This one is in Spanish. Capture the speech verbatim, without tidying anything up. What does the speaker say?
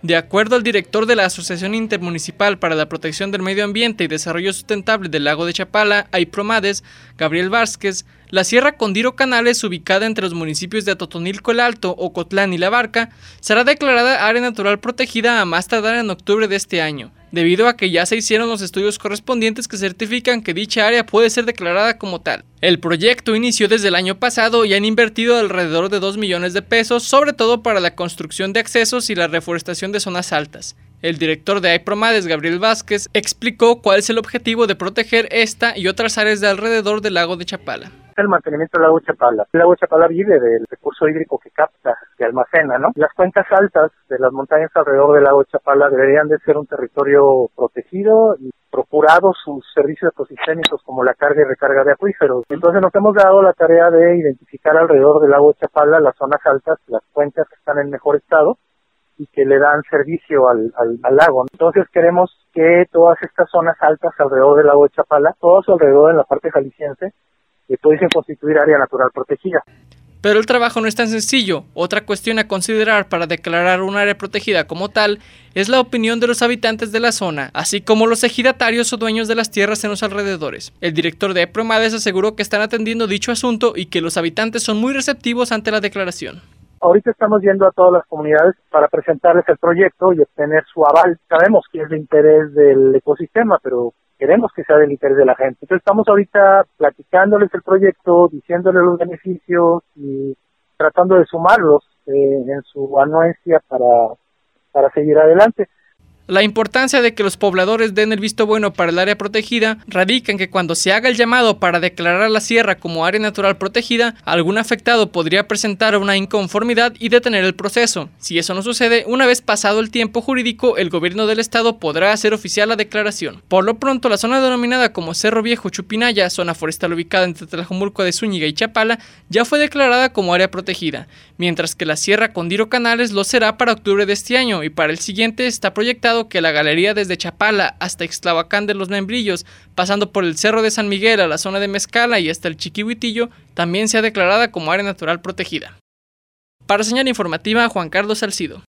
De acuerdo al director de la Asociación Intermunicipal para la Protección del Medio Ambiente y Desarrollo Sustentable del Lago de Chapala, AIPROMADES, Gabriel Vázquez, la Sierra Condiro Canales, ubicada entre los municipios de Atotonilco el Alto, Ocotlán y La Barca, será declarada área natural protegida a más tardar en octubre de este año, debido a que ya se hicieron los estudios correspondientes que certifican que dicha área puede ser declarada como tal. El proyecto inició desde el año pasado y han invertido alrededor de dos millones de pesos, sobre todo para la construcción de accesos y la reforestación de zonas altas. El director de AIPROMADES, Gabriel Vázquez, explicó cuál es el objetivo de proteger esta y otras áreas de alrededor del lago de Chapala. El mantenimiento del lago Chapala. El lago Chapala vive del recurso hídrico que capta, que almacena, ¿no? Las cuencas altas de las montañas alrededor del lago Chapala deberían de ser un territorio protegido y procurado sus servicios ecosistémicos como la carga y recarga de acuíferos. Entonces nos hemos dado la tarea de identificar alrededor del lago Chapala las zonas altas, las cuencas que están en mejor estado y que le dan servicio al, al, al lago. Entonces queremos que todas estas zonas altas alrededor del lago de Chapala, todo su alrededor en la parte jalisciense, que pudiesen constituir área natural protegida. Pero el trabajo no es tan sencillo. Otra cuestión a considerar para declarar un área protegida como tal es la opinión de los habitantes de la zona, así como los ejidatarios o dueños de las tierras en los alrededores. El director de AIPROMADES aseguró que están atendiendo dicho asunto y que los habitantes son muy receptivos ante la declaración. Ahorita estamos yendo a todas las comunidades para presentarles el proyecto y obtener su aval. Sabemos que es de interés del ecosistema, pero queremos que sea del interés de la gente. Entonces estamos ahorita platicándoles el proyecto, diciéndoles los beneficios y tratando de sumarlos eh, en su anuencia para, para seguir adelante. La importancia de que los pobladores den el visto bueno para el área protegida radica en que cuando se haga el llamado para declarar la sierra como área natural protegida, algún afectado podría presentar una inconformidad y detener el proceso. Si eso no sucede, una vez pasado el tiempo jurídico, el gobierno del estado podrá hacer oficial la declaración. Por lo pronto, la zona denominada como Cerro Viejo Chupinaya, zona forestal ubicada entre Tlajomulco de Zúñiga y Chapala, ya fue declarada como área protegida, mientras que la Sierra Condiro Canales lo será para octubre de este año y para el siguiente está proyectado que la galería desde Chapala hasta Ixtlahuacán de los Membrillos, pasando por el Cerro de San Miguel a la zona de Mezcala y hasta el Chiquihuitillo, también sea declarada como área natural protegida. Para Señal Informativa, Juan Carlos Salcido.